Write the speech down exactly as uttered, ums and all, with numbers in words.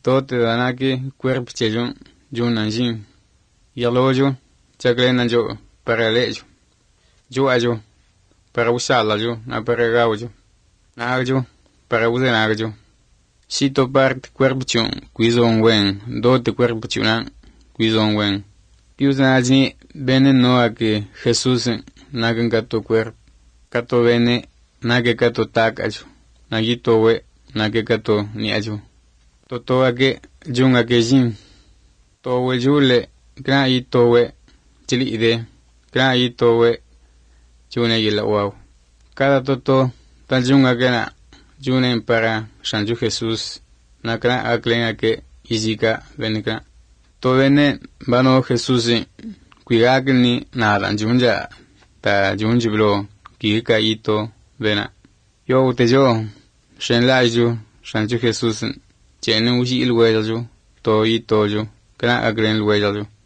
to te dana que cuerpo chejo yo nanjin yalojo chacle nanjo para lejo yo ajo para usarla yo na para gajo na yo para usar yo si to parte cuerpo chun cuizon wen do te cuerpo chuna cuizon wen piusa aji bene no a que Jesús nagan gato cuerpo kato bene nage kato tak ajo nagito we nage kato ni ajo toto age jung age jin to we jule gra i to we chili ide gra i to we june yila wow cada toto tal jung age na june para shanju Jesús na gra aklen age izika venika to bene bano Jesús kuigagni na dan junja ta junjiblo kika ito vena yo te yo shen la yo shanju Jesús tiene un il huello to ito yo gran agren huello